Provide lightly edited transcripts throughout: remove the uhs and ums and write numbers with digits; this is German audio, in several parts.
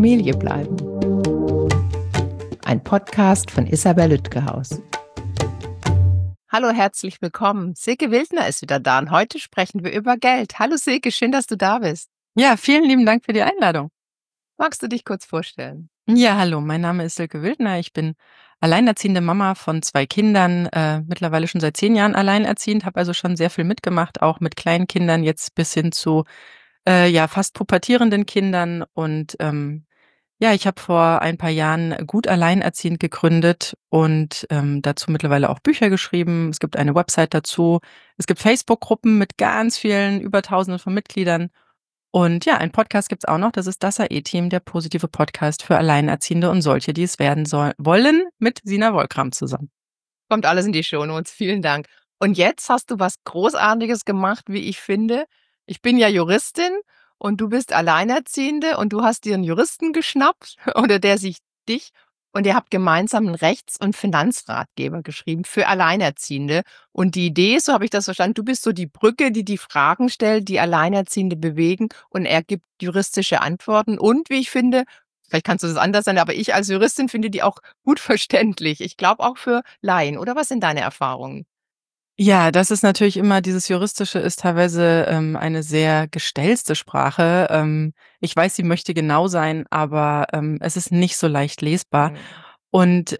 Familie bleiben. Ein Podcast von Isabel Lütgehaus. Hallo, herzlich willkommen. Silke Wildner ist wieder da und heute sprechen wir über Geld. Hallo Silke, schön, dass du da bist. Ja, vielen lieben Dank für die Einladung. Magst du dich kurz vorstellen? Ja, hallo, mein Name ist Silke Wildner. Ich bin alleinerziehende Mama von 2 Kindern, mittlerweile schon seit 10 Jahren alleinerziehend, habe also schon sehr viel mitgemacht, auch mit kleinen Kindern, jetzt bis hin zu, fast pubertierenden Kindern. Und, ich habe vor ein paar Jahren Gut Alleinerziehend gegründet und, dazu mittlerweile auch Bücher geschrieben. Es gibt eine Website dazu. Es gibt Facebook-Gruppen mit ganz vielen, über Tausenden von Mitgliedern. Und ja, ein Podcast gibt's auch noch, das ist das AE-Team, der positive Podcast für Alleinerziehende und solche, die es werden wollen, mit Sina Wolkram zusammen. Kommt alles in die Shownotes, vielen Dank. Und jetzt hast du was Großartiges gemacht, wie ich finde. Ich bin ja Juristin und du bist Alleinerziehende und du hast dir einen Juristen geschnappt oder der sich dich und ihr habt gemeinsam einen Rechts- und Finanzratgeber geschrieben für Alleinerziehende. Und die Idee ist, so habe ich das verstanden, du bist so die Brücke, die die Fragen stellt, die Alleinerziehende bewegen und er gibt juristische Antworten und, wie ich finde, vielleicht kannst du das anders sein, aber ich als Juristin finde die auch gut verständlich. Ich glaube auch für Laien. Oder was sind deine Erfahrungen? Ja, das ist natürlich immer dieses Juristische ist teilweise, eine sehr gestellste Sprache. Ich weiß, sie möchte genau sein, aber, es ist nicht so leicht lesbar. Mhm. Und,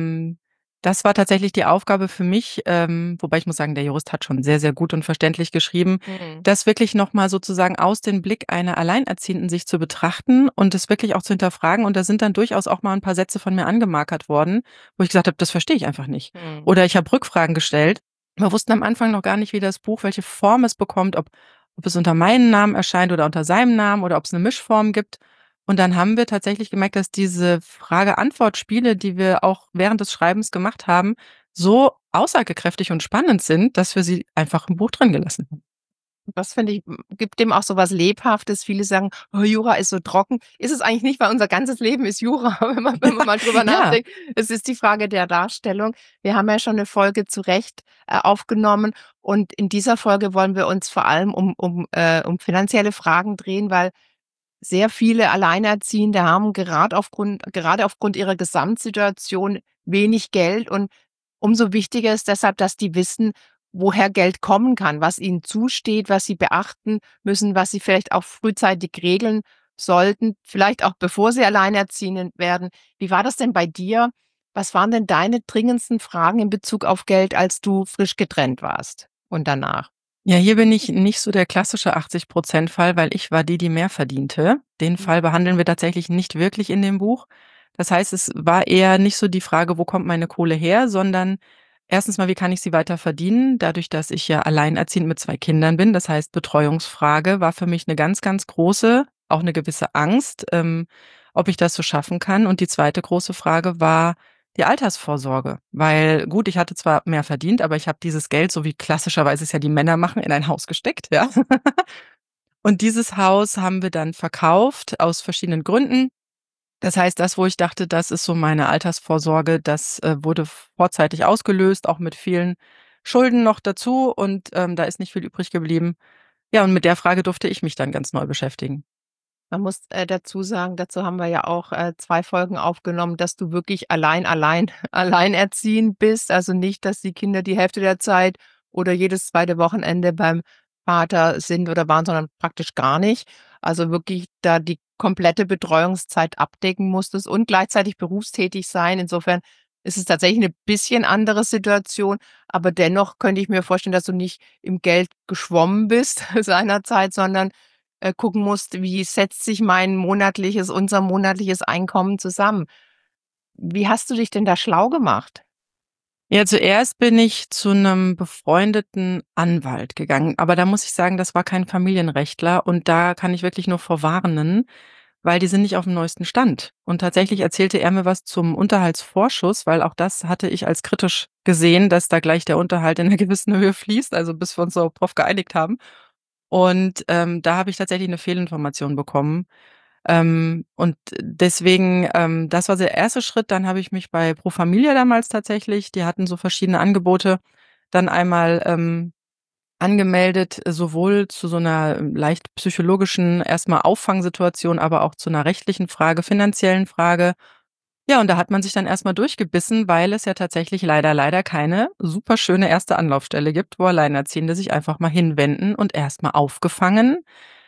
das war tatsächlich die Aufgabe für mich, wobei ich muss sagen, der Jurist hat schon sehr, sehr gut und verständlich geschrieben, Mhm. das wirklich noch mal sozusagen aus dem Blick einer Alleinerziehenden sich zu betrachten und es wirklich auch zu hinterfragen. Und da sind dann durchaus auch mal ein paar Sätze von mir angemarkert worden, wo ich gesagt habe: „Das verstehe ich einfach nicht." Mhm. Oder ich habe Rückfragen gestellt. Wir wussten am Anfang noch gar nicht, wie das Buch welche Form es bekommt, ob es unter meinem Namen erscheint oder unter seinem Namen oder ob es 'ne Mischform gibt. Und dann haben wir tatsächlich gemerkt, dass diese Frage-Antwort-Spiele, die wir auch während des Schreibens gemacht haben, so aussagekräftig und spannend sind, dass wir sie einfach im Buch drin gelassen haben. Das finde ich, gibt dem auch so was Lebhaftes. Viele sagen: „Oh, Jura ist so trocken." Ist es eigentlich nicht, weil unser ganzes Leben ist Jura, wenn man mal drüber Ja. nachdenkt. Es ist die Frage der Darstellung. Wir haben ja schon 'ne Folge zu Recht, aufgenommen und in dieser Folge wollen wir uns vor allem um finanzielle Fragen drehen, weil sehr viele Alleinerziehende haben gerade aufgrund ihrer Gesamtsituation wenig Geld und umso wichtiger ist deshalb, dass die wissen, woher Geld kommen kann, was ihnen zusteht, was sie beachten müssen, was sie vielleicht auch frühzeitig regeln sollten, vielleicht auch bevor sie alleinerziehend werden. Wie war das denn bei dir? Was waren denn deine dringendsten Fragen in Bezug auf Geld, als du frisch getrennt warst und danach? Ja, hier bin ich nicht so der klassische 80%-Fall, weil ich war die, die mehr verdiente. Den Fall behandeln wir tatsächlich nicht wirklich in dem Buch. Das heißt, es war eher nicht so die Frage: „Wo kommt meine Kohle her?", sondern erstens mal: „Wie kann ich sie weiter verdienen?" Dadurch, dass ich ja alleinerziehend mit 2 Kindern bin. Das heißt, Betreuungsfrage war für mich eine ganz, ganz große, auch eine gewisse Angst, ob ich das so schaffen kann. Und die zweite große Frage war die Altersvorsorge, weil gut, ich hatte zwar mehr verdient, aber ich habe dieses Geld, so wie klassischerweise es ja die Männer machen, in ein Haus gesteckt, ja. Und dieses Haus haben wir dann verkauft aus verschiedenen Gründen. Das heißt, das, wo ich dachte, das ist so meine Altersvorsorge, das, wurde vorzeitig ausgelöst, auch mit vielen Schulden noch dazu und, da ist nicht viel übrig geblieben. Ja, und mit der Frage durfte ich mich dann ganz neu beschäftigen. Man muss, dazu sagen, dazu haben wir ja auch, 2 Folgen aufgenommen, dass du wirklich alleinerziehend bist. Also nicht, dass die Kinder die Hälfte der Zeit oder jedes zweite Wochenende beim Vater sind oder waren, sondern praktisch gar nicht. Also wirklich da die komplette Betreuungszeit abdecken musstest und gleichzeitig berufstätig sein. Insofern ist es tatsächlich eine bisschen andere Situation, aber dennoch könnte ich mir vorstellen, dass du nicht im Geld geschwommen bist seinerzeit, sondern gucken musst, wie setzt sich unser monatliches Einkommen zusammen. Wie hast du dich denn da schlau gemacht? Ja, zuerst bin ich zu 'nem befreundeten Anwalt gegangen, aber da muss ich sagen, das war kein Familienrechtler und da kann ich wirklich nur vor warnen, weil die sind nicht aufm neuesten Stand. Und tatsächlich erzählte er mir was zum Unterhaltsvorschuss, weil auch das hatte ich als kritisch gesehen, dass da gleich der Unterhalt in 'ner gewissen Höhe fließt, also bis wir uns so drauf geeinigt haben. Und, da habe ich tatsächlich 'ne Fehlinformation bekommen. Und deswegen, das war der erste Schritt. Dann habe ich mich bei Pro Familia damals tatsächlich, die hatten so verschiedene Angebote, dann einmal, angemeldet, sowohl zu so einer leicht psychologischen erstmal Auffangsituation, aber auch zu einer rechtlichen Frage, finanziellen Frage. Ja, und da hat man sich dann erstmal durchgebissen, weil es ja tatsächlich leider keine super schöne erste Anlaufstelle gibt, wo Alleinerziehende sich einfach mal hinwenden und erstmal aufgefangen,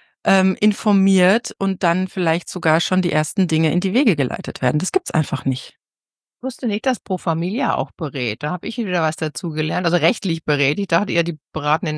informiert und dann vielleicht sogar schon die ersten Dinge in die Wege geleitet werden. Das gibt's einfach nicht. Ich wusste nicht, dass Pro Familia auch berät. Da habe ich wieder was dazugelernt, also rechtlich berät. Ich dachte eher, die beraten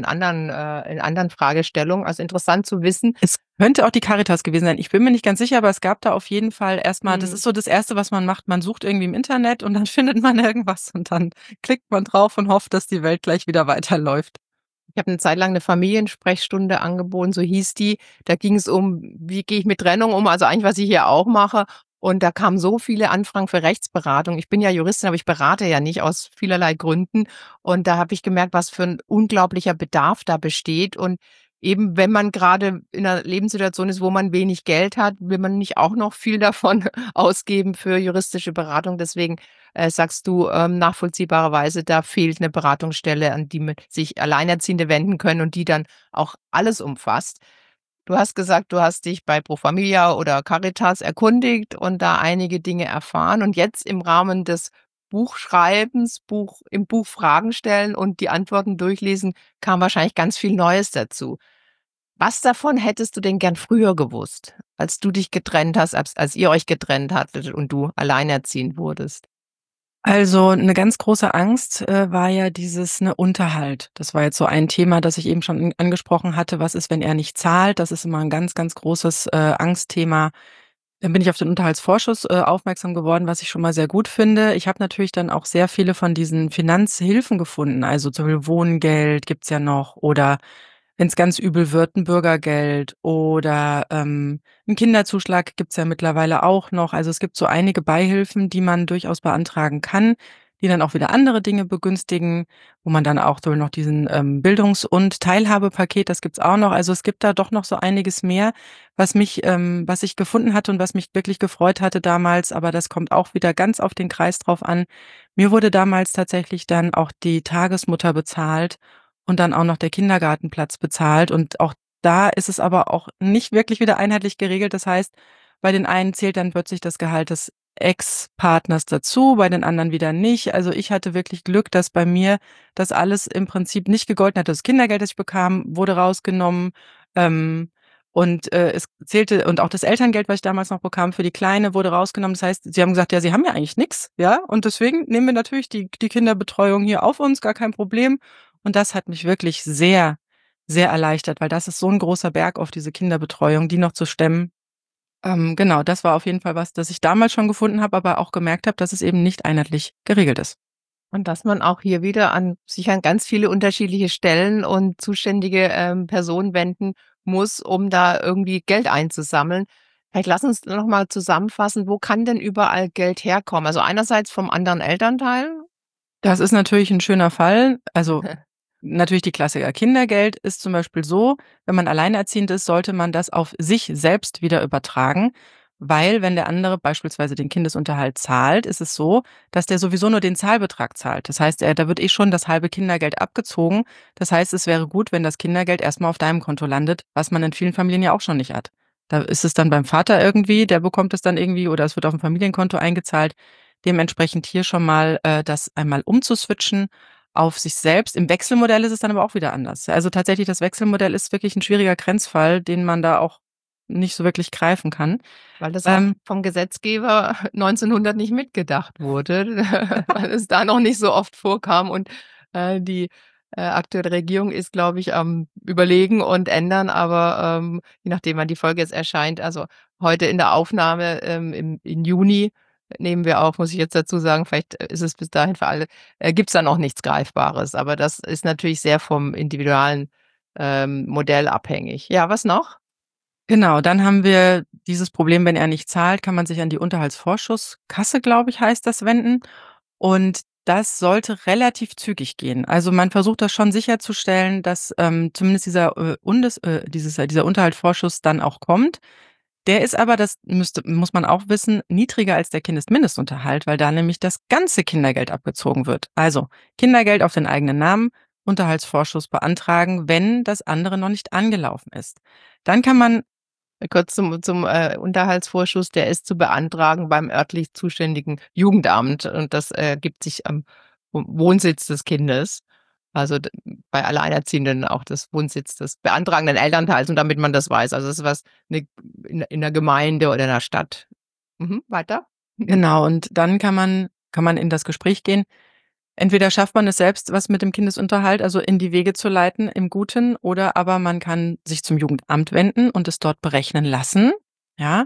in anderen Fragestellungen. Also interessant zu wissen. Es könnte auch die Caritas gewesen sein. Ich bin mir nicht ganz sicher, aber es gab da auf jeden Fall erstmal. Das Mhm. ist so das Erste, was man macht. Man sucht irgendwie im Internet und dann findet man irgendwas und dann klickt man drauf und hofft, dass die Welt gleich wieder weiterläuft. Ich habe 'ne Zeit lang 'ne Familiensprechstunde angeboten, so hieß die. Da ging's um: Wie gehe ich mit Trennung um? Also eigentlich, was ich hier auch mache. Und da kamen so viele Anfragen für Rechtsberatung. Ich bin ja Juristin, aber ich berate ja nicht aus vielerlei Gründen. Und da habe ich gemerkt, was für 'n unglaublicher Bedarf da besteht. Und eben, wenn man grade in 'ner Lebenssituation ist, wo man wenig Geld hat, will man nicht auch noch viel davon ausgeben für juristische Beratung. Deswegen sagst du, nachvollziehbarerweise, da fehlt 'ne Beratungsstelle, an die sich Alleinerziehende wenden können und die dann auch alles umfasst. Du hast gesagt, du hast dich bei Pro Familia oder Caritas erkundigt und da einige Dinge erfahren und jetzt im Rahmen des Buchschreibens, im Buch Fragen stellen und die Antworten durchlesen, kam wahrscheinlich ganz viel Neues dazu. Was davon hättest du denn gern früher gewusst, als du dich getrennt hast, als ihr euch getrennt hattet und du alleinerziehend wurdest? Also, 'ne ganz große Angst, war ja dieses, ne, Unterhalt. Das war jetzt so ein Thema, das ich eben schon angesprochen hatte. Was ist, wenn er nicht zahlt? Das ist immer 'n ganz großes, Angstthema. Dann bin ich auf den Unterhaltsvorschuss, aufmerksam geworden, was ich schon mal sehr gut finde. Ich habe natürlich dann auch sehr viele von diesen Finanzhilfen gefunden. Also, zum Beispiel Wohngeld gibt's ja noch oder wenn's ganz übel wird, 'n Bürgergeld oder, 'n Kinderzuschlag gibt's ja mittlerweile auch noch. Also, es gibt so einige Beihilfen, die man durchaus beantragen kann, die dann auch wieder andere Dinge begünstigen, wo man dann auch so noch diesen, Bildungs und Teilhabepaket, das gibt's auch noch. Also, es gibt da doch noch so einiges mehr, was ich gefunden hatte und was mich wirklich gefreut hatte damals, aber das kommt auch wieder ganz auf den Kreis drauf an. Mir wurde damals tatsächlich dann auch die Tagesmutter bezahlt und dann auch noch der Kindergartenplatz bezahlt und auch da ist es aber auch nicht wirklich wieder einheitlich geregelt. Das heißt, bei den einen zählt dann plötzlich das Gehalt des Ex-Partners dazu, bei den anderen wieder nicht. Also, ich hatte wirklich Glück, dass bei mir das alles im Prinzip nicht gegolten hat. Das Kindergeld, das ich bekam, wurde rausgenommen, ähm, und, es zählte und auch das Elterngeld, was ich damals noch bekam für die Kleine, wurde rausgenommen. Das heißt, sie haben gesagt: „Ja, Sie haben ja eigentlich nix, ja, und deswegen nehmen wir natürlich die Kinderbetreuung hier auf uns, gar kein Problem." Und das hat mich wirklich sehr erleichtert, weil das ist so 'n großer Berg auf diese Kinderbetreuung, die noch zu stemmen. Genau, das war auf jeden Fall was, das ich damals schon gefunden habe, aber auch gemerkt habe, dass es eben nicht einheitlich geregelt ist. Und dass man auch hier wieder sich an ganz viele unterschiedliche Stellen und zuständige, Personen wenden muss, um da irgendwie Geld einzusammeln. Vielleicht lass uns noch mal zusammenfassen, wo kann denn überall Geld herkommen? Also, einerseits vom anderen Elternteil? Das ist natürlich 'n schöner Fall. Also, natürlich die Klassiker. Kindergeld ist zum Beispiel so, wenn man alleinerziehend ist, sollte man das auf sich selbst wieder übertragen, weil wenn der andere beispielsweise den Kindesunterhalt zahlt, ist es so, dass der sowieso nur den Zahlbetrag zahlt. Das heißt, da wird schon das halbe Kindergeld abgezogen. Das heißt, es wäre gut, wenn das Kindergeld erst mal auf deinem Konto landet, was man in vielen Familien ja auch schon nicht hat. Da ist es dann beim Vater irgendwie, der bekommt es dann irgendwie oder es wird auf'm Familienkonto eingezahlt. Dementsprechend hier schon mal, das einmal umzuswitchen auf sich selbst. Im Wechselmodell ist es dann aber auch wieder anders. Also, tatsächlich, das Wechselmodell ist wirklich 'n schwieriger Grenzfall, den man da auch nicht so wirklich greifen kann. Weil das auch Ähm vom Gesetzgeber 1900 nicht mitgedacht wurde, weil es da noch nicht so oft vorkam und, die, aktuelle Regierung ist, glaube ich, am Überlegen und ändern, aber, je nachdem, wann die Folge jetzt erscheint, also heute in der Aufnahme, im Juni nehmen wir auf, muss ich jetzt dazu sagen, vielleicht ist es bis dahin für alle gibt's da noch nichts Greifbares, aber das ist natürlich sehr vom individualen, Modell abhängig. Ja, was noch? Genau, dann haben wir dieses Problem, wenn er nicht zahlt, kann man sich an die Unterhaltsvorschusskasse, glaube ich, heißt das, wenden. Und das sollte relativ zügig gehen. Also, man versucht das schon sicherzustellen, dass, zumindest dieser Unterhaltsvorschuss dann auch kommt. Der ist aber, muss man auch wissen, niedriger als der Kindesmindestunterhalt, weil da nämlich das ganze Kindergeld abgezogen wird. Also, Kindergeld auf den eigenen Namen Unterhaltsvorschuss beantragen, wenn das andere noch nicht angelaufen ist. Dann kann man Kurz zum Unterhaltsvorschuss, der ist zu beantragen beim örtlich zuständigen Jugendamt und das gibt sich am Wohnsitz des Kindes. Also bei Alleinerziehenden auch das Wohnsitz des beantragenden Elternteils und damit man das weiß. Also das ist was in der Gemeinde oder in der Stadt. Weiter? genau, und dann kann man in das Gespräch gehen. Entweder schafft man es selbst, was mit dem Kindesunterhalt, also in die Wege zu leiten im Guten, oder aber man kann sich zum Jugendamt wenden und es dort berechnen lassen, ja?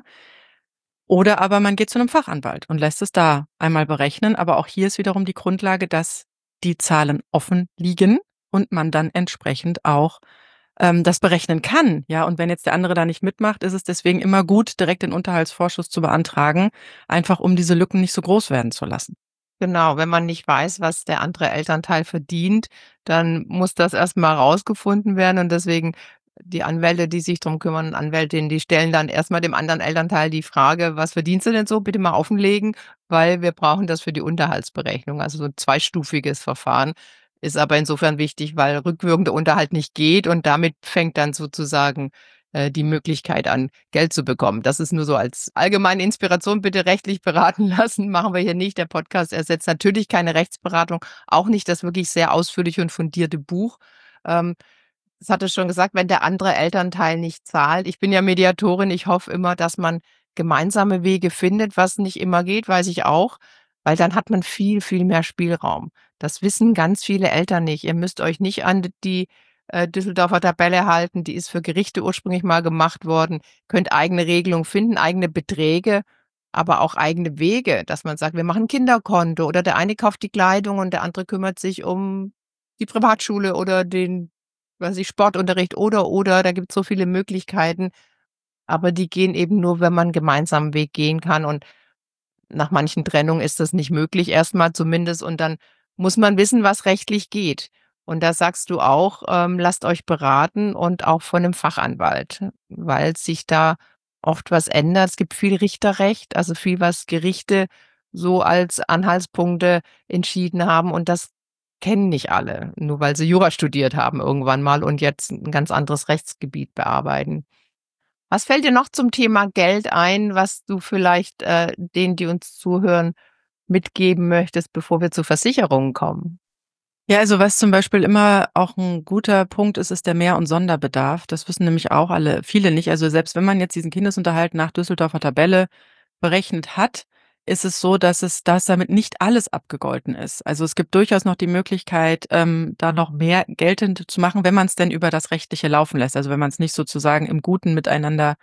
Oder aber man geht zu 'nem Fachanwalt und lässt es da einmal berechnen. Aber auch hier ist wiederum die Grundlage, dass die Zahlen offen liegen und man dann entsprechend auch, das berechnen kann, ja? Und wenn jetzt der andere da nicht mitmacht, ist es deswegen immer gut, direkt den Unterhaltsvorschuss zu beantragen, einfach um diese Lücken nicht so groß werden zu lassen. Genau, wenn man nicht weiß, was der andere Elternteil verdient, dann muss das erst mal rausgefunden werden und deswegen die Anwälte, die sich drum kümmern, Anwältinnen, die stellen dann erst mal dem anderen Elternteil die Frage: „Was verdienst du denn so? Bitte mal offenlegen, weil wir brauchen das für die Unterhaltsberechnung.“ Also, so 'n zweistufiges Verfahren ist aber insofern wichtig, weil rückwirkender Unterhalt nicht geht und damit fängt dann sozusagen die Möglichkeit an, Geld zu bekommen. Das ist nur so als allgemeine Inspiration. Bitte rechtlich beraten lassen, machen wir hier nicht. Der Podcast ersetzt natürlich keine Rechtsberatung, auch nicht das wirklich sehr ausführliche und fundierte Buch. Ähm, Das hatte schon gesagt, wenn der andere Elternteil nicht zahlt. Ich bin ja Mediatorin, ich hoffe immer, dass man gemeinsame Wege findet, was nicht immer geht, weiß ich auch, weil dann hat man viel, viel mehr Spielraum. Das wissen ganz viele Eltern nicht. Ihr müsst euch nicht an die Düsseldorfer Tabelle halten, die ist für Gerichte ursprünglich mal gemacht worden. Könnt eigene Regelungen finden, eigene Beträge, aber auch eigene Wege, dass man sagt, wir machen 'n Kinderkonto oder der eine kauft die Kleidung und der andere kümmert sich um die Privatschule oder den, weiß ich, Sportunterricht oder. Da gibt's so viele Möglichkeiten, aber die gehen eben nur, wenn man 'n gemeinsamen Weg gehen kann und nach manchen Trennungen ist das nicht möglich, erstmal zumindest und dann muss man wissen, was rechtlich geht. Und da sagst du auch, lasst euch beraten und auch von 'nem Fachanwalt, weil sich da oft was ändert. Es gibt viel Richterrecht, also viel, was Gerichte so als Anhaltspunkte entschieden haben und das kennen nicht alle, nur weil sie Jura studiert haben irgendwann mal und jetzt 'n ganz anderes Rechtsgebiet bearbeiten. Was fällt dir noch zum Thema Geld ein, was du vielleicht, denen, die uns zuhören, mitgeben möchtest, bevor wir zu Versicherungen kommen? Ja, also was zum Beispiel immer auch ein guter Punkt ist, ist der Mehr und Sonderbedarf. Das wissen nämlich auch viele nicht. Also, selbst wenn man jetzt diesen Kindesunterhalt nach Düsseldorfer Tabelle berechnet hat, ist es so, dass damit nicht alles abgegolten ist. Also, es gibt durchaus noch die Möglichkeit, da noch mehr geltend zu machen, wenn man es denn über das Rechtliche laufen lässt. Also, wenn man es nicht sozusagen im Guten miteinander,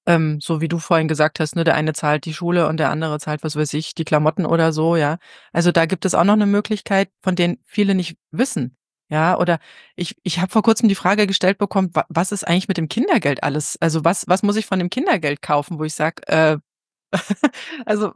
so wie du vorhin gesagt hast, ne, der eine zahlt die Schule und der andere zahlt, was weiß ich, die Klamotten oder so, ja. Also, da gibt es auch noch 'ne Möglichkeit, von denen viele nicht wissen, ja? Oder ich habe vor Kurzem die Frage gestellt bekommen: Was ist eigentlich mit dem Kindergeld alles? Also, was muss ich von dem Kindergeld kaufen?“ Wo ich sage, also,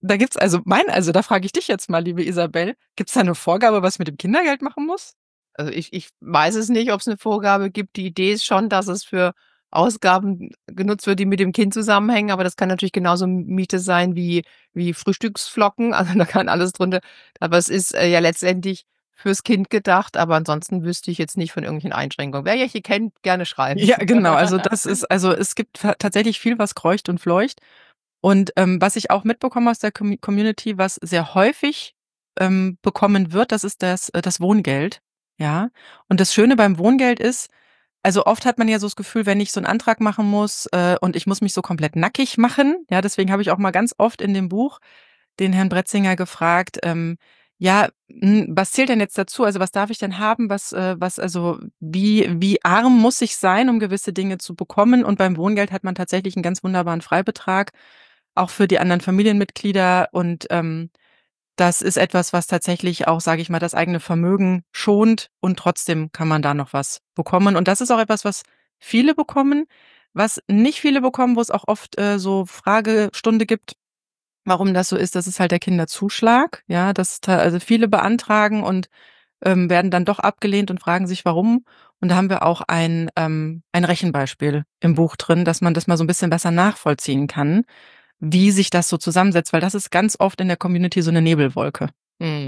da frage ich dich jetzt mal, liebe Isabel, gibt's da 'ne Vorgabe, was ich mit dem Kindergeld machen muss? Also, ich weiß es nicht, ob's 'ne Vorgabe gibt. Die Idee ist schon, dass es für Ausgaben genutzt wird, die mit dem Kind zusammenhängen, aber das kann natürlich genauso Miete sein wie Frühstücksflocken. Also, da kann alles drunter aber es ist, ja letztendlich fürs Kind gedacht, aber ansonsten wüsste ich jetzt nicht von irgendwelchen Einschränkungen. Wer welche kennt, gerne schreiben. Ja, genau. Also, es gibt tatsächlich viel, was kreucht und fleucht. Und, was ich auch mitbekomme aus der Community, was sehr häufig, bekommen wird, das ist das Wohngeld, ja? Und das Schöne beim Wohngeld ist, also, oft hat man ja so das Gefühl, wenn ich so 'n Antrag machen muss, und ich muss mich so komplett nackig machen, ja, deswegen habe ich auch mal ganz oft in dem Buch den Herrn Bretzinger gefragt, ja, was zählt denn jetzt dazu? Also, was darf ich denn haben? Was also, wie arm muss ich sein, um gewisse Dinge zu bekommen? Und beim Wohngeld hat man tatsächlich 'n ganz wunderbaren Freibetrag, auch für die anderen Familienmitglieder. Und, das ist etwas, was tatsächlich auch, sage ich mal, das eigene Vermögen schont und trotzdem kann man da noch was bekommen. Und das ist auch etwas, was viele bekommen. Was nicht viele bekommen, wo es auch oft, so Fragestunde gibt, warum das so ist, das ist halt der Kinderzuschlag, ja, also viele beantragen und, werden dann doch abgelehnt und fragen sich, warum. Und da haben wir auch ein Rechenbeispiel im Buch drin, dass man das mal so ein bisschen besser nachvollziehen kann, wie sich das so zusammensetzt, weil das ist ganz oft in der Community so eine Nebelwolke. Mhm.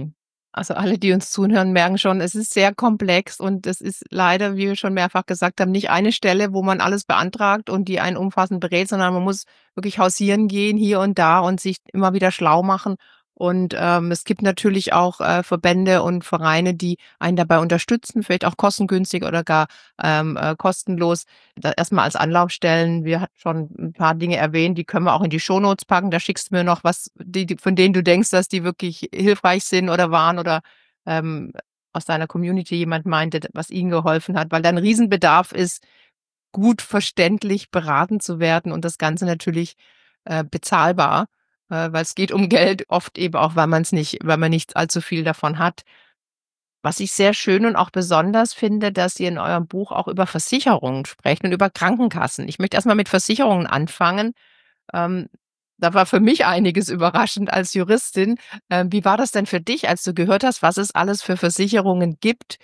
Also, alle, die uns zuhören, merken schon, es ist sehr komplex und es ist leider, wie wir schon mehrfach gesagt haben, nicht eine Stelle, wo man alles beantragt und die einen umfassend berät, sondern man muss wirklich hausieren gehen hier und da und sich immer wieder schlau machen. Und, es gibt natürlich auch, Verbände und Vereine, die einen dabei unterstützen, vielleicht auch kostengünstig oder gar, kostenlos. Da erst als Anlaufstellen. Wir hatten schon ein paar Dinge erwähnt, die können wir auch in die Shownotes packen. Da schickst du mir noch was, die von denen du denkst, dass die wirklich hilfreich sind oder waren oder, ähm, aus deiner Community jemand meinte, was ihnen geholfen hat, weil da 'n Riesenbedarf ist, gut verständlich beraten zu werden und das Ganze natürlich, bezahlbar, weil es geht um Geld, oft eben auch, weil man nicht allzu viel davon hat. Was ich sehr schön und auch besonders finde, dass ihr in eurem Buch auch über Versicherungen sprecht und über Krankenkassen. Ich möchte erst mal mit Versicherungen anfangen. Ähm, Da war für mich einiges überraschend als Juristin. Wie war das denn für dich, als du gehört hast, was es alles für Versicherungen gibt?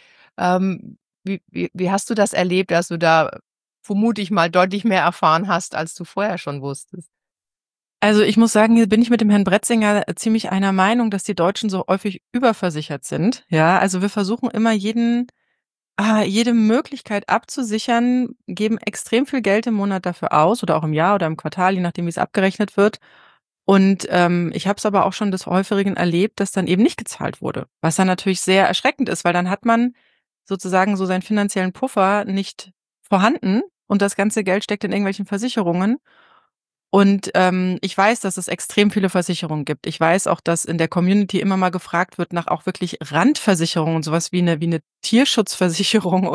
Wie hast du das erlebt, dass du da, vermute ich mal, deutlich mehr erfahren hast, als du vorher schon wusstest? Also, ich muss sagen, hier bin ich mit dem Herrn Bretzinger ziemlich einer Meinung, dass die Deutschen so häufig überversichert sind. Ja, also wir versuchen immer jede Möglichkeit abzusichern, geben extrem viel Geld im Monat dafür aus oder auch im Jahr oder im Quartal, je nachdem, wie es abgerechnet wird. Und, ich habe es aber auch schon des Häufigeren erlebt, dass dann eben nicht gezahlt wurde, was dann natürlich sehr erschreckend ist, weil dann hat man sozusagen so seinen finanziellen Puffer nicht vorhanden und das ganze Geld steckt in irgendwelchen Versicherungen. Und, ich weiß, dass es extrem viele Versicherungen gibt. Ich weiß auch, dass in der Community immer mal gefragt wird nach auch wirklich Randversicherungen, sowas wie 'ne Tierschutzversicherung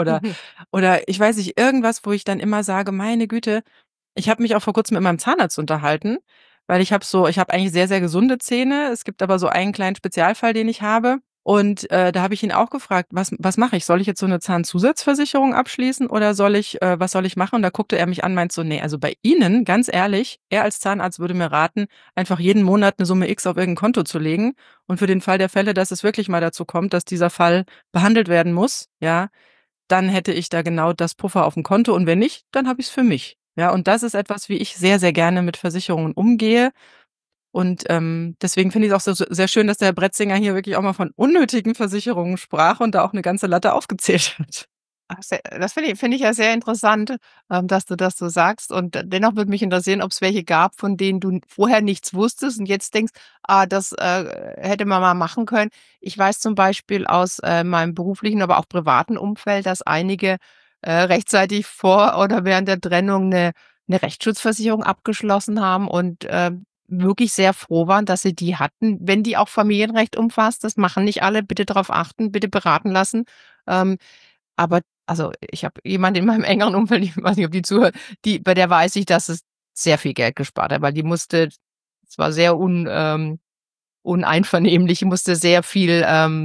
oder ich weiß nicht, irgendwas, wo ich dann immer sage: „Meine Güte“. Ich habe mich auch vor Kurzem mit meinem Zahnarzt unterhalten, weil ich habe eigentlich sehr, sehr gesunde Zähne. Es gibt aber so einen kleinen Spezialfall, den ich habe. Und, da habe ich ihn auch gefragt: „Was mache ich? Soll ich jetzt so 'ne Zahnzusatzversicherung abschließen oder was soll ich machen?“ Und da guckte er mich an, meint so: „Ne, also bei Ihnen, ganz ehrlich, er als Zahnarzt würde mir raten, einfach jeden Monat 'ne Summe X auf irgendein Konto zu legen. Und für den Fall der Fälle, dass es wirklich mal dazu kommt, dass dieser Fall behandelt werden muss, ja, dann hätte ich da genau das Puffer aufm Konto und wenn nicht, dann habe ich's für mich.“ Ja, und das ist etwas, wie ich sehr, sehr gerne mit Versicherungen umgehe. Und, deswegen finde ich's auch sehr schön, dass der Herr Bretzinger hier wirklich auch mal von unnötigen Versicherungen sprach und da auch 'ne ganze Latte aufgezählt hat. Ach, das finde ich ja sehr interessant, dass du das so sagst und dennoch würde mich interessieren, ob es welche gab, von denen du vorher nichts wusstest und jetzt denkst: „Ah, das, hätte man mal machen können.“ Ich weiß zum Beispiel aus, meinem beruflichen, aber auch privaten Umfeld, dass einige, rechtzeitig vor oder während der Trennung eine Rechtsschutzversicherung abgeschlossen haben und, wirklich sehr froh waren, dass sie die hatten, wenn die auch Familienrecht umfasst. Das machen nicht alle, bitte darauf achten, bitte beraten lassen. Ähm, aber also, ich habe jemanden in meinem engeren Umfeld, ich weiß nicht, ob die zuhört, bei der weiß ich, dass es sehr viel Geld gespart hat, weil die musste, es war sehr uneinvernehmlich, die musste sehr viel,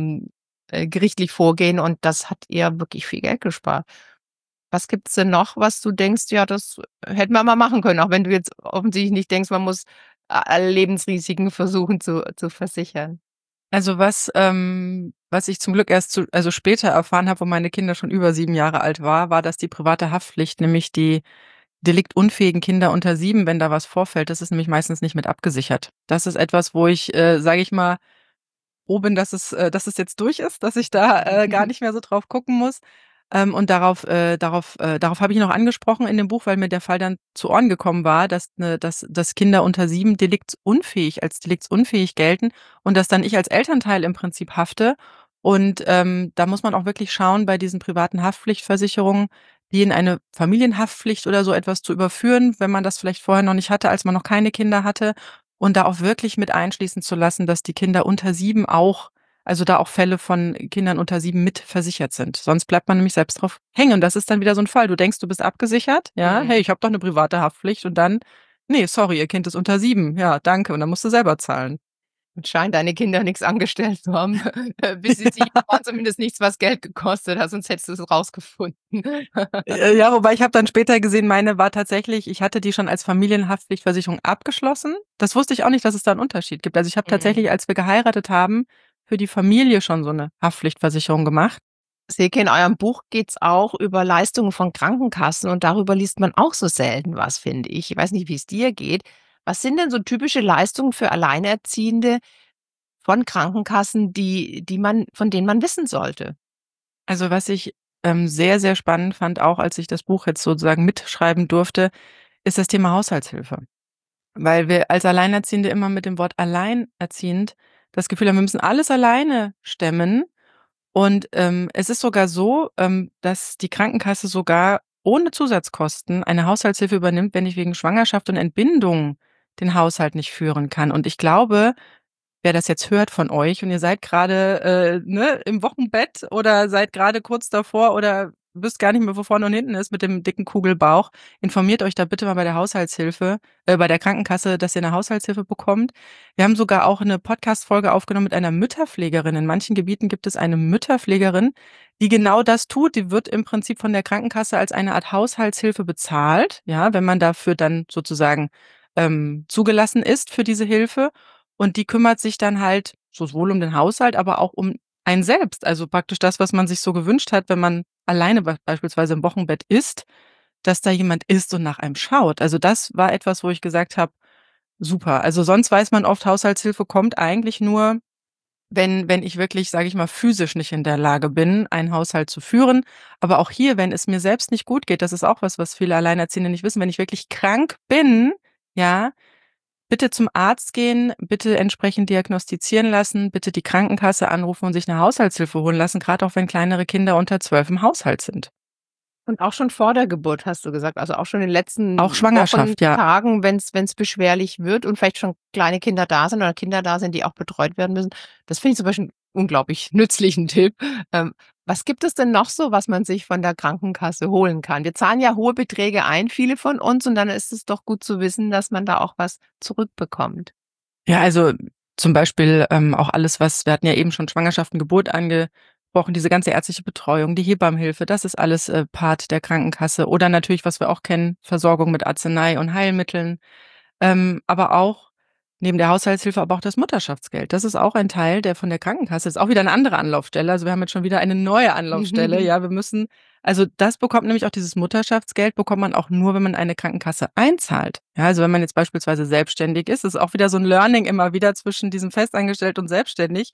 gerichtlich vorgehen und das hat ihr wirklich viel Geld gespart. Was gibt's denn noch, was du denkst: „Ja, das hätten wir mal machen können“, auch wenn du jetzt offensichtlich nicht denkst, man muss alle Lebensrisiken versuchen zu versichern? Also, was ich zum Glück erst später erfahren habe, wo meine Kinder schon über 7 Jahre alt war dass die private Haftpflicht, nämlich die deliktunfähigen Kinder unter 7, wenn da was vorfällt, das ist nämlich meistens nicht mit abgesichert. Das ist etwas, wo ich, sage ich mal, froh bin, dass es jetzt durch ist, dass ich da, gar nicht mehr so drauf gucken muss. Und darauf habe ich noch angesprochen in dem Buch, weil mir der Fall dann zu Ohren gekommen war, dass Kinder unter 7 als deliktsunfähig gelten und dass dann ich als Elternteil im Prinzip hafte. Und, da muss man auch wirklich schauen, bei diesen privaten Haftpflichtversicherungen, die in eine Familienhaftpflicht oder so etwas zu überführen, wenn man das vielleicht vorher noch nicht hatte, als man noch keine Kinder hatte. Und da auch wirklich mit einschließen zu lassen, dass die Kinder unter 7 auch da auch Fälle von Kindern unter 7 mit versichert sind. Sonst bleibt man nämlich selbst drauf hängen. Und das ist dann wieder so 'n Fall. Du denkst, du bist abgesichert, ja: „Hey, Mhm. ich habe doch 'ne private Haftpflicht“ und dann: „Ne, sorry, Ihr Kind ist unter 7. Ja, danke.“ Und dann musst du selber zahlen. Und scheint deine Kinder nix angestellt zu haben, bis sie 7 waren, zumindest nichts, was Geld gekostet hat, sonst hättest du's rausgefunden. Ja, wobei ich habe dann später gesehen, meine war tatsächlich ich hatte die schon als Familienhaftpflichtversicherung abgeschlossen. Das wusste ich auch nicht, dass es da 'n Unterschied gibt. Also, ich habe Mhm. tatsächlich, als wir geheiratet haben, für die Familie schon so 'ne Haftpflichtversicherung gemacht. Silke, in eurem Buch geht's auch über Leistungen von Krankenkassen und darüber liest man auch so selten was, finde ich. Ich weiß nicht, wie's dir geht. Was sind denn so typische Leistungen für Alleinerziehende, von Krankenkassen, von denen man wissen sollte? Also, was ich, sehr, sehr spannend fand, auch als ich das Buch jetzt sozusagen mitschreiben durfte, ist das Thema Haushaltshilfe. Weil wir als Alleinerziehende immer mit dem Wort alleinerziehend das Gefühl haben, wir müssen alles alleine stemmen. Und, es ist sogar so, dass die Krankenkasse sogar ohne Zusatzkosten eine Haushaltshilfe übernimmt, wenn ich wegen Schwangerschaft und Entbindung den Haushalt nicht führen kann. Und ich glaube, wer das jetzt hört von euch und ihr seid grade, ne, im Wochenbett oder seid grade kurz davor oder wisst gar nicht mehr, wo vorne und hinten ist mit dem dicken Kugelbauch, informiert euch da bitte mal bei der Haushaltshilfe bei der Krankenkasse, dass ihr 'ne Haushaltshilfe bekommt. Wir haben sogar auch 'ne Podcast-Folge aufgenommen mit einer Mütterpflegerin. In manchen Gebieten gibt es eine Mütterpflegerin, die genau das tut. Die wird im Prinzip von der Krankenkasse als eine Art Haushaltshilfe bezahlt, ja, wenn man dafür dann sozusagen, zugelassen ist für diese Hilfe. Und die kümmert sich dann halt sowohl um den Haushalt, aber auch um einen selbst. Also praktisch das, was man sich so gewünscht hat, wenn man alleine beispielsweise im Wochenbett ist, dass da jemand ist und nach einem schaut. Also das war etwas, wo ich gesagt habe: „Super." Also sonst weiß man oft, Haushaltshilfe kommt eigentlich nur, wenn ich wirklich, sage ich mal, physisch nicht in der Lage bin, einen Haushalt zu führen. Aber auch hier, wenn es mir selbst nicht gut geht, das ist auch was, was viele Alleinerziehende nicht wissen, wenn ich wirklich krank bin, ja, bitte zum Arzt gehen, bitte entsprechend diagnostizieren lassen, bitte die Krankenkasse anrufen und sich 'ne Haushaltshilfe holen lassen, grad auch wenn kleinere Kinder unter 12 im Haushalt sind. Und auch schon vor der Geburt, hast du gesagt, also auch schon in den Auch letzten Wochen, Schwangerschaft, ja. Tagen, wenn's beschwerlich wird und vielleicht schon kleine Kinder da sind oder Kinder da sind, die auch betreut werden müssen. Das finde ich zum Beispiel 'n unglaublich nützlichen Tipp. Ähm, Was gibt es denn noch so, was man sich von der Krankenkasse holen kann? Wir zahlen ja hohe Beträge ein, viele von uns, und dann ist es doch gut zu wissen, dass man da auch was zurückbekommt. Ja, also zum Beispiel, auch alles, was wir hatten ja eben schon Schwangerschaft und Geburt angesprochen, diese ganze ärztliche Betreuung, die Hebammenhilfe, das ist alles, Part der Krankenkasse. Oder natürlich, was wir auch kennen, Versorgung mit Arznei und Heilmitteln. Aber auch neben der Haushaltshilfe aber auch das Mutterschaftsgeld. Das ist auch ein Teil, der von der Krankenkasse ist auch wieder 'ne andere Anlaufstelle. Also, wir haben jetzt schon wieder eine neue Anlaufstelle, ja. Wir müssen also, das bekommt nämlich auch dieses Mutterschaftsgeld bekommt man auch nur, wenn man eine Krankenkasse einzahlt. Ja, also, wenn man jetzt beispielsweise selbstständig ist auch wieder so 'n Learning immer wieder zwischen diesem festangestellt und selbstständig,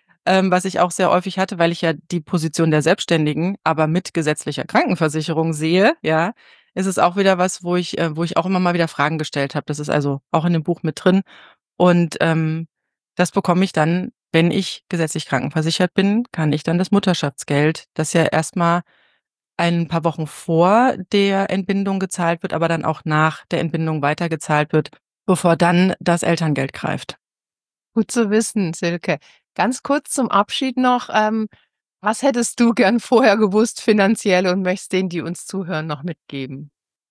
was ich auch sehr häufig hatte, weil ich ja die Position der Selbstständigen, aber mit gesetzlicher Krankenversicherung sehe, ja, ist es auch wieder was, wo ich auch immer mal wieder Fragen gestellt habe. Das ist also auch in dem Buch mit drin. Und, das bekomme ich dann, wenn ich gesetzlich krankenversichert bin, kann ich dann das Mutterschaftsgeld, das ja erst mal ein paar Wochen vor der Entbindung gezahlt wird, aber dann auch nach der Entbindung weitergezahlt wird, bevor dann das Elterngeld greift. Gut zu wissen, Silke. Ganz kurz zum Abschied noch, was hättest du gern vorher gewusst finanziell und möchtest denen, die uns zuhören, noch mitgeben?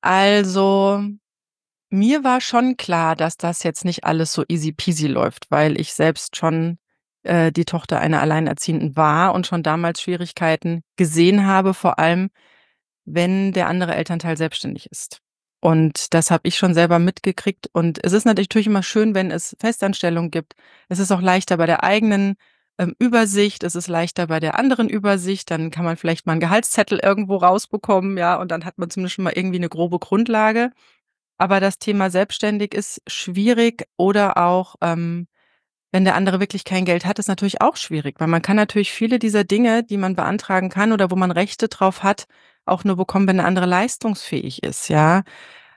Also, mir war schon klar, dass das jetzt nicht alles so easy peasy läuft, weil ich selbst schon, die Tochter einer Alleinerziehenden war und schon damals Schwierigkeiten gesehen habe, vor allem, wenn der andere Elternteil selbstständig ist. Und das habe ich schon selber mitgekriegt. Und es ist natürlich immer schön, wenn es Festanstellung gibt. Es ist auch leichter bei der eigenen, Übersicht. Es ist leichter bei der anderen Übersicht. Dann kann man vielleicht mal 'n Gehaltszettel irgendwo rausbekommen, ja, und dann hat man zumindest schon mal irgendwie 'ne grobe Grundlage. Aber das Thema selbstständig ist schwierig oder auch, wenn der andere wirklich kein Geld hat, ist natürlich auch schwierig, weil man kann natürlich viele dieser Dinge, die man beantragen kann oder wo man Rechte drauf hat, auch nur bekommen, wenn der andere leistungsfähig ist, ja.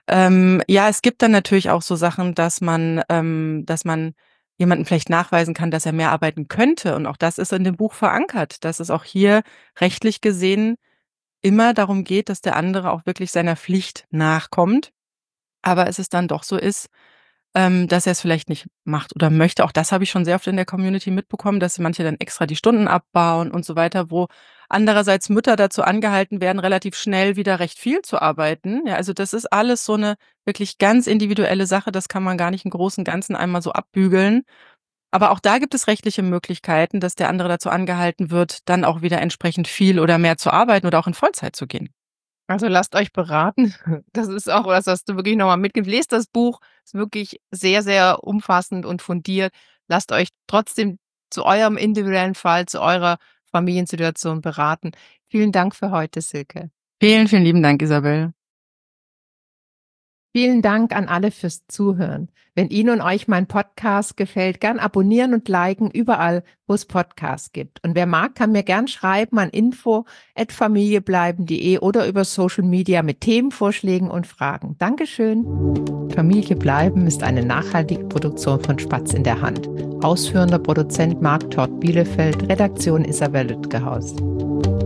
Ja, es gibt dann natürlich auch so Sachen, dass man jemandem vielleicht nachweisen kann, dass er mehr arbeiten könnte und auch das ist in dem Buch verankert, dass es auch hier rechtlich gesehen immer darum geht, dass der andere auch wirklich seiner Pflicht nachkommt, aber es dann doch so ist, dass er es vielleicht nicht macht oder möchte. Auch das habe ich schon sehr oft in der Community mitbekommen, dass manche dann extra die Stunden abbauen und so weiter, wo andererseits Mütter dazu angehalten werden, relativ schnell wieder recht viel zu arbeiten. Ja, also das ist alles so 'ne wirklich ganz individuelle Sache. Das kann man gar nicht im Großen und Ganzen einmal so abbügeln. Aber auch da gibt es rechtliche Möglichkeiten, dass der andere dazu angehalten wird, dann auch wieder entsprechend viel oder mehr zu arbeiten oder auch in Vollzeit zu gehen. Also, lasst euch beraten. Das ist auch was, was du wirklich noch mal mitgibst. Lest das Buch, ist wirklich sehr, sehr umfassend und fundiert. Lasst euch trotzdem zu eurem individuellen Fall, zu eurer Familiensituation beraten. Vielen Dank für heute, Silke. Vielen, vielen lieben Dank, Isabel. Vielen Dank an alle fürs Zuhören. Wenn Ihnen und euch mein Podcast gefällt, gern abonnieren und liken überall, wo es Podcasts gibt. Und wer mag, kann mir gern schreiben an info@familiebleiben.de oder über Social Media mit Themenvorschlägen und Fragen. Dankeschön. Familie bleiben ist eine nachhaltige Produktion von Spatz in der Hand. Ausführender Produzent Marc Tort Bielefeld, Redaktion Isabel Lütgehaus.